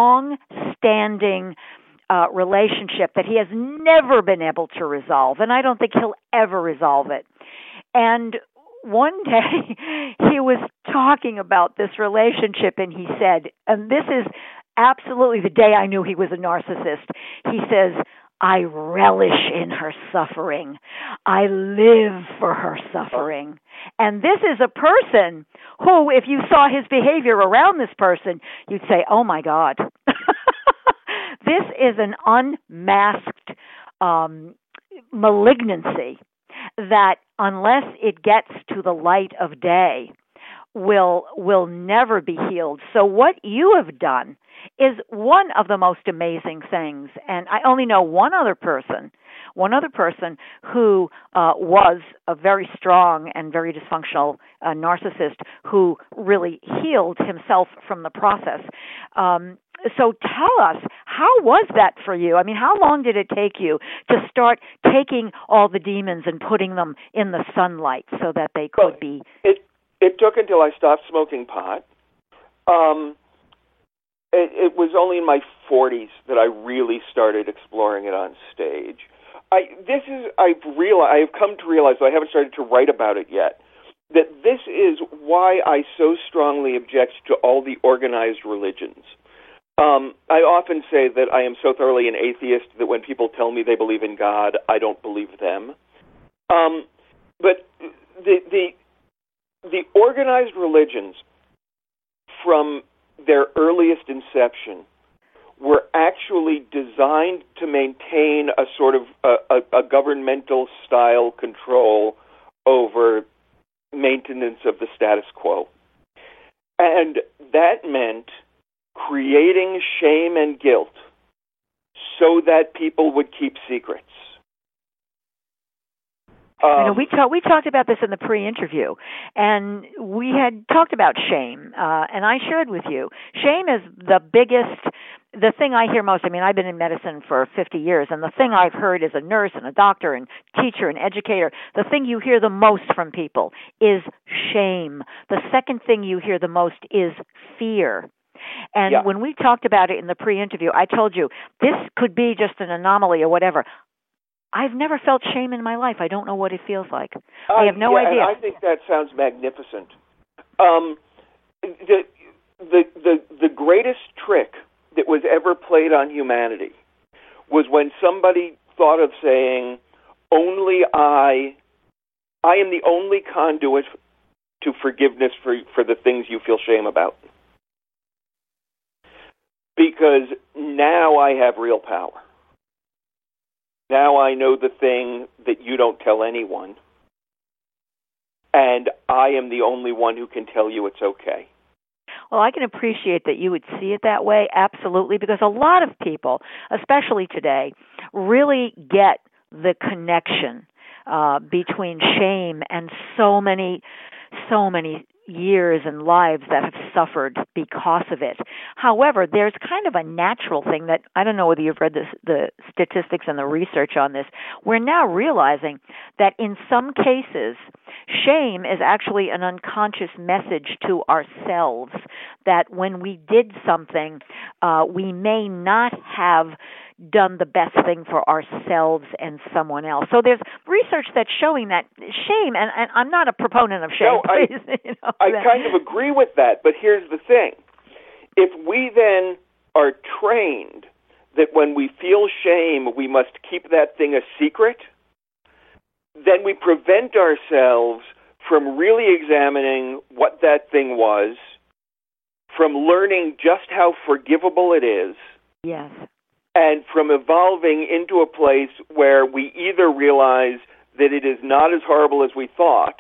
long-standing uh, relationship that he has never been able to resolve, and I don't think he'll ever resolve it. And one day he was talking about this relationship, and he said, and this is absolutely the day I knew he was a narcissist. He says, I relish in her suffering. I live for her suffering. And this is a person who, if you saw his behavior around this person, you'd say, oh my God. This is an unmasked um, malignancy that, unless it gets to the light of day, will will never be healed. So what you have done is one of the most amazing things. And I only know one other person, one other person who uh, was a very strong and very dysfunctional uh, narcissist who really healed himself from the process. Um, so tell us, how was that for you? I mean, how long did it take you to start taking all the demons and putting them in the sunlight so that they could well, be... It, it took until I stopped smoking pot. Um, it, it was only in my forties that I really started exploring it on stage. I this is I've realized I have come to realize, though I haven't started to write about it yet, that this is why I so strongly object to all the organized religions. Um, I often say that I am so thoroughly an atheist that when people tell me they believe in God, I don't believe them. Um, but the the the organized religions, from their earliest inception, were actually designed to maintain a sort of a, a, a governmental style control over maintenance of the status quo. And that meant creating shame and guilt so that people would keep secrets. Um, I know we talked. We talked about this in the pre-interview, and we had talked about shame. Uh, and I shared with you, shame is the biggest, the thing I hear most. I mean, I've been in medicine for fifty years, and the thing I've heard as a nurse and a doctor and teacher and educator, the thing you hear the most from people is shame. The second thing you hear the most is fear. And yeah. when we talked about it in the pre-interview, I told you this could be just an anomaly or whatever. I've never felt shame in my life. I don't know what it feels like. Uh, I have no yeah, idea. And I think that sounds magnificent. Um, the, the the the greatest trick that was ever played on humanity was when somebody thought of saying, "Only I, I am the only conduit to forgiveness for for the things you feel shame about." Because now I have real power. Now I know the thing that you don't tell anyone. And I am the only one who can tell you it's okay. Well, I can appreciate that you would see it that way, absolutely, because a lot of people, especially today, really get the connection uh, between shame and so many, so many years and lives that have suffered because of it. However, there's kind of a natural thing that, I don't know whether you've read this, the statistics and the research on this, we're now realizing that in some cases, shame is actually an unconscious message to ourselves that when we did something, uh, we may not have done the best thing for ourselves and someone else. So there's research that's showing that shame, and, and I'm not a proponent of shame. No, I, please, you know, I that. kind of agree with that, but here's the thing. If we then are trained that when we feel shame, we must keep that thing a secret, then we prevent ourselves from really examining what that thing was, from learning just how forgivable it is. Yes. And from evolving into a place where we either realize that it is not as horrible as we thought,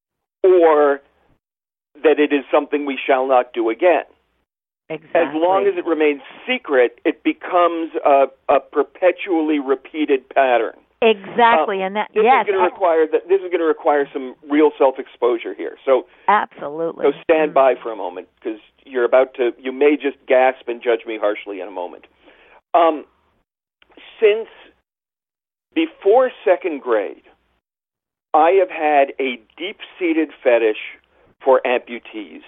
or that it is something we shall not do again. Exactly. As long as it remains secret, it becomes a, a perpetually repeated pattern. Exactly, um, and that this yes, is going to require that. This is going to require some real self-exposure here. So absolutely. So stand mm-hmm. by for a moment, because you're about to. You may just gasp and judge me harshly in a moment. Um, since before second grade, I have had a deep-seated fetish for amputees.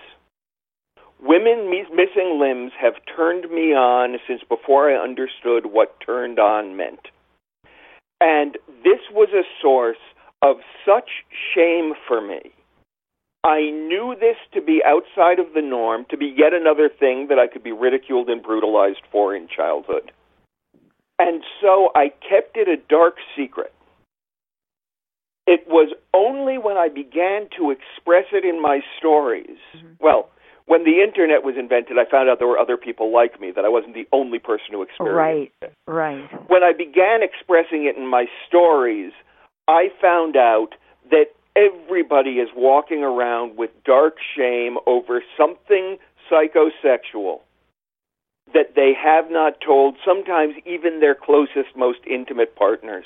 Women mis- missing limbs have turned me on since before I understood what turned on meant. And this was a source of such shame for me. I knew this to be outside of the norm, to be yet another thing that I could be ridiculed and brutalized for in childhood. And so I kept it a dark secret. It was only when I began to express it in my stories, mm-hmm. well, when the internet was invented, I found out there were other people like me, that I wasn't the only person who experienced right, it. Right, right. When I began expressing it in my stories, I found out that everybody is walking around with dark shame over something psychosexual that they have not told, sometimes even their closest, most intimate partners.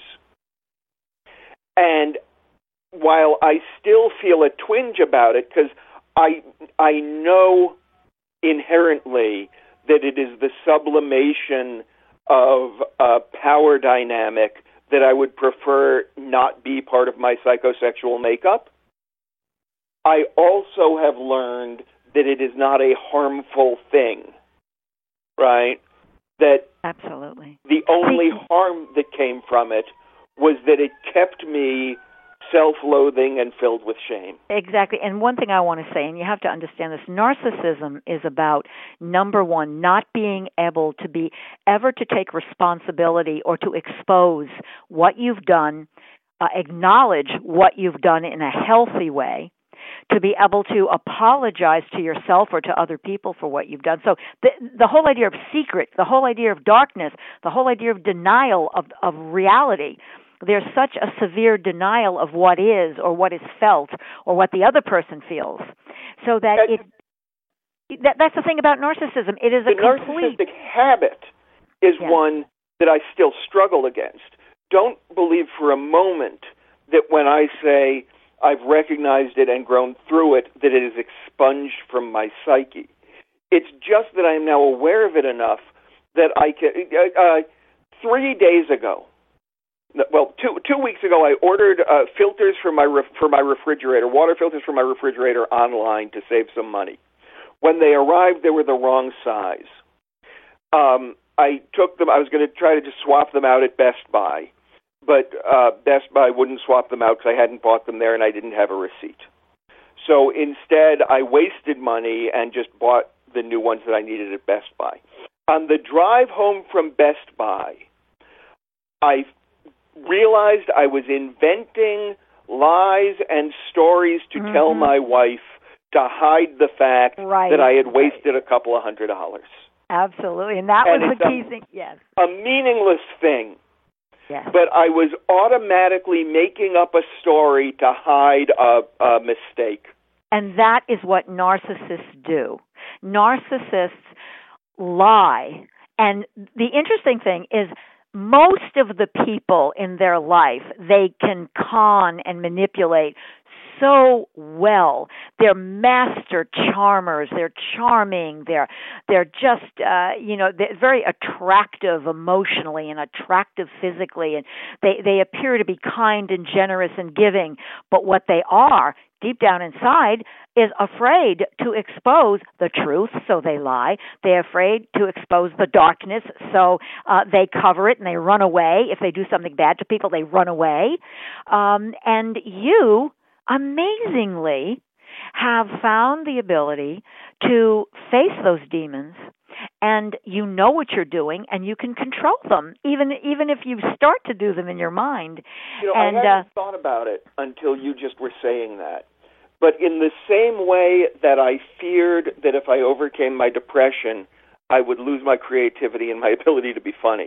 And while I still feel a twinge about it, because I I know inherently that it is the sublimation of a power dynamic that I would prefer not be part of my psychosexual makeup, I also have learned that it is not a harmful thing, right? That absolutely the only harm that came from it was that it kept me self-loathing and filled with shame. Exactly. And one thing I want to say, and you have to understand this, narcissism is about, number one, not being able to be ever to take responsibility or to expose what you've done, uh, acknowledge what you've done in a healthy way, to be able to apologize to yourself or to other people for what you've done. So the the whole idea of secret, the whole idea of darkness, the whole idea of denial of, of reality, there's such a severe denial of what is or what is felt or what the other person feels, so that it that, that's the thing about narcissism. It is a the complete... narcissistic habit is yes. one that I still struggle against. Don't believe for a moment that when I say I've recognized it and grown through it, that it is expunged from my psyche. It's just that I am now aware of it enough that I can... Uh, three days ago, Well, two two weeks ago, I ordered uh, filters for my ref, for my refrigerator, water filters for my refrigerator online to save some money. When they arrived, they were the wrong size. Um, I took them. I was going to try to just swap them out at Best Buy, but uh, Best Buy wouldn't swap them out because I hadn't bought them there and I didn't have a receipt. So instead, I wasted money and just bought the new ones that I needed at Best Buy. On the drive home from Best Buy, I realized I was inventing lies and stories to mm-hmm. tell my wife to hide the fact right. that I had wasted a couple of hundred dollars. Absolutely, and that and was the a, key thing, yes. A meaningless thing, yes. but I was automatically making up a story to hide a, a mistake. And that is what narcissists do. Narcissists lie. And the interesting thing is, most of the people in their life, they can con and manipulate so well. They're master charmers. They're charming. They're they're just uh, you know they're very attractive emotionally and attractive physically, and they they appear to be kind and generous and giving. But what they are, deep down inside, is afraid to expose the truth, so they lie. They're afraid to expose the darkness, so uh, they cover it and they run away. If they do something bad to people, they run away. Um, and you, amazingly, have found the ability to face those demons, and you know what you're doing, and you can control them, even even if you start to do them in your mind. You know, and, I hadn't uh, thought about it until you just were saying that. But in the same way that I feared that if I overcame my depression, I would lose my creativity and my ability to be funny,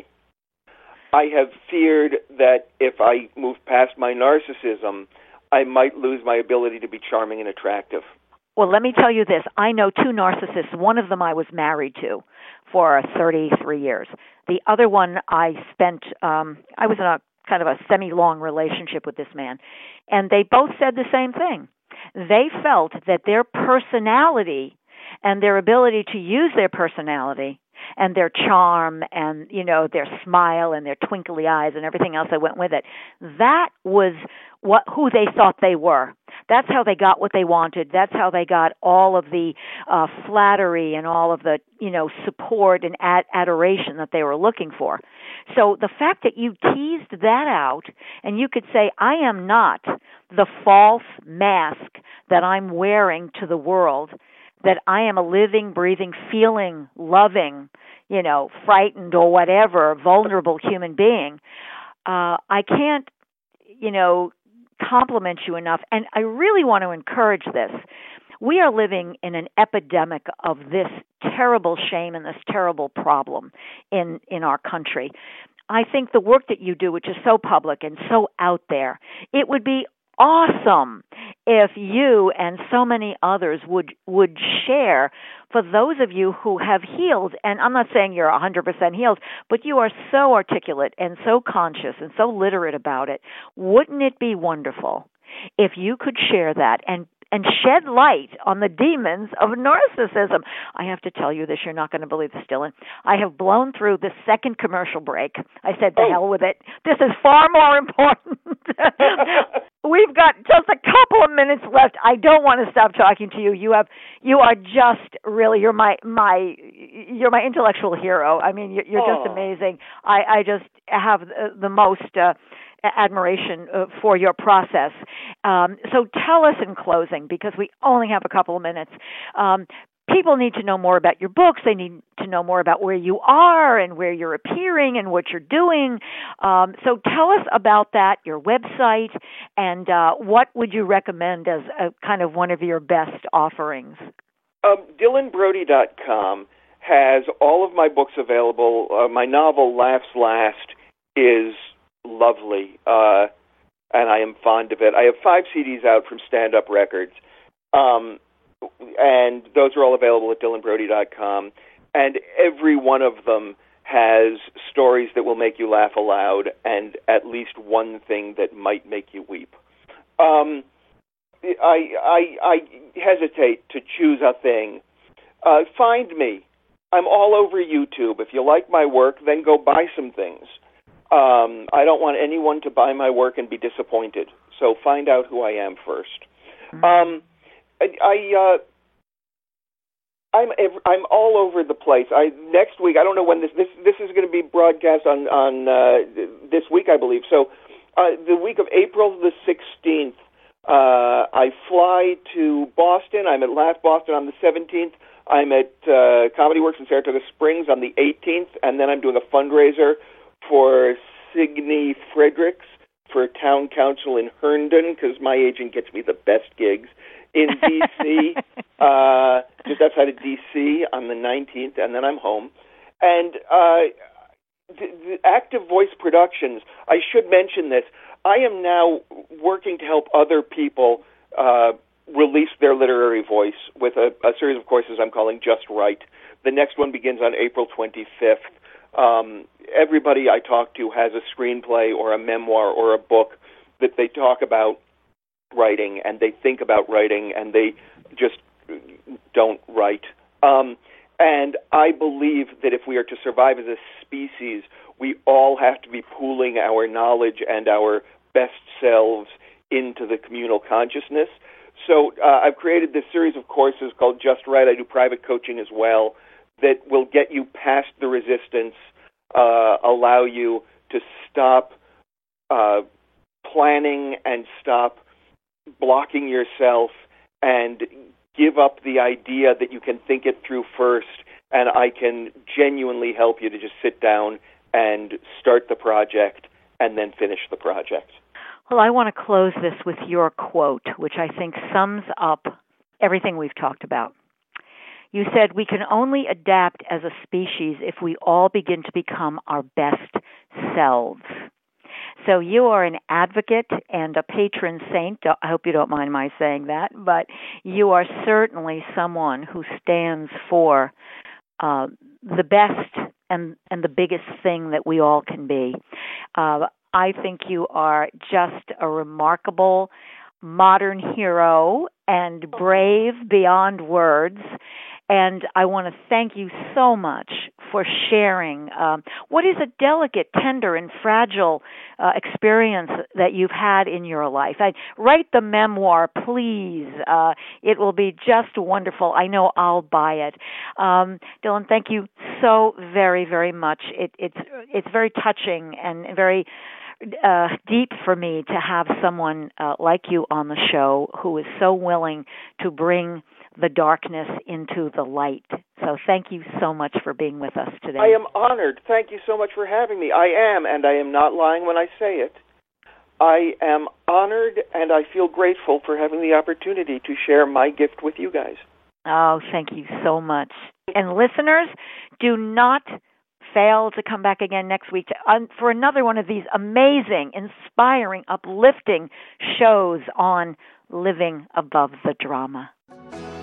I have feared that if I moved past my narcissism, I might lose my ability to be charming and attractive. Well, let me tell you this. I know two narcissists. One of them I was married to for thirty-three years. The other one I spent, um, I was in a kind of a semi-long relationship with this man, and they both said the same thing. They felt that their personality and their ability to use their personality and their charm and, you know, their smile and their twinkly eyes and everything else that went with it, that was what who they thought they were. That's how they got what they wanted. That's how they got all of the uh, flattery and all of the, you know, support and ad- adoration that they were looking for. So the fact that you teased that out and you could say, I am not the false mask that I'm wearing to the world, that I am a living, breathing, feeling, loving, you know, frightened or whatever, vulnerable human being, uh, I can't, you know, compliment you enough. And I really want to encourage this. We are living in an epidemic of this terrible shame and this terrible problem in, in our country. I think the work that you do, which is so public and so out there, it would be awesome if you and so many others would would share for those of you who have healed. And I'm not saying you're one hundred percent healed, but you are so articulate and so conscious and so literate about it. Wouldn't it be wonderful if you could share that and and shed light on the demons of narcissism? I have to tell you this, you're not going to believe this, Dylan. I have blown through the second commercial break. I said, to oh. hell with it. This is far more important. we've got just a couple of minutes left. I don't want to stop talking to you. You have, you are just really, you're my, my, you're my intellectual hero. I mean, you're, you're oh. just amazing. I, I just have the, the most uh, admiration uh, for your process. Um, so tell us in closing, because we only have a couple of minutes. Um, People need to know more about your books. They need to know more about where you are and where you're appearing and what you're doing. Um, so tell us about that, your website, and uh, what would you recommend as a, kind of one of your best offerings? Um, Dylan Brody dot com has all of my books available. Uh, my novel, Laughs Last, is lovely, uh, and I am fond of it. I have five C Ds out from Stand Up Records. Um And those are all available at Dylan Brody dot com. And every one of them has stories that will make you laugh aloud and at least one thing that might make you weep. Um, I, I, I hesitate to choose a thing. Uh, find me. I'm all over YouTube. If you like my work, then go buy some things. Um, I don't want anyone to buy my work and be disappointed. So find out who I am first. Mm-hmm. Um, I, I uh, I'm I'm all over the place. I next week I don't know when this this this is going to be broadcast on on uh, this week, I believe. So uh, the week of April the sixteenth, uh, I fly to Boston. I'm at Laugh Boston on the seventeenth. I'm at uh, Comedy Works in Saratoga Springs on the eighteenth, and then I'm doing a fundraiser for Signe Fredericks for town council in Herndon, because my agent gets me the best gigs. In D C, uh, just outside of D C on the nineteenth, and then I'm home. And uh, the, the Active Voice Productions, I should mention this, I am now working to help other people uh, release their literary voice with a, a series of courses I'm calling Just Right. The next one begins on April twenty-fifth. Um, everybody I talk to has a screenplay or a memoir or a book that they talk about writing, and they think about writing, and they just don't write. Um, and I believe that if we are to survive as a species, we all have to be pooling our knowledge and our best selves into the communal consciousness. So uh, I've created this series of courses called Just Right. I do private coaching as well that will get you past the resistance, uh, allow you to stop uh, planning and stop blocking yourself and give up the idea that you can think it through first, and I can genuinely help you to just sit down and start the project and then finish the project. Well, I want to close this with your quote, which I think sums up everything we've talked about. You said, "We can only adapt as a species if we all begin to become our best selves." So you are an advocate and a patron saint. I hope you don't mind my saying that, but you are certainly someone who stands for uh, the best and, and the biggest thing that we all can be. Uh, I think you are just a remarkable modern hero and brave beyond words. And I want to thank you so much for sharing um, what is a delicate, tender, and fragile uh, experience that you've had in your life. I, write the memoir, please. Uh, it will be just wonderful. I know I'll buy it. Um, Dylan, thank you so very, very much. It, it's it's very touching and very Uh, deep for me to have someone uh, like you on the show who is so willing to bring the darkness into the light. So thank you so much for being with us today. I am honored. Thank you so much for having me. I am, and I am not lying when I say it. I am honored, and I feel grateful for having the opportunity to share my gift with you guys. Oh, thank you so much. And listeners, do not fail to come back again next week to, um, for another one of these amazing, inspiring, uplifting shows on Living Above the Drama.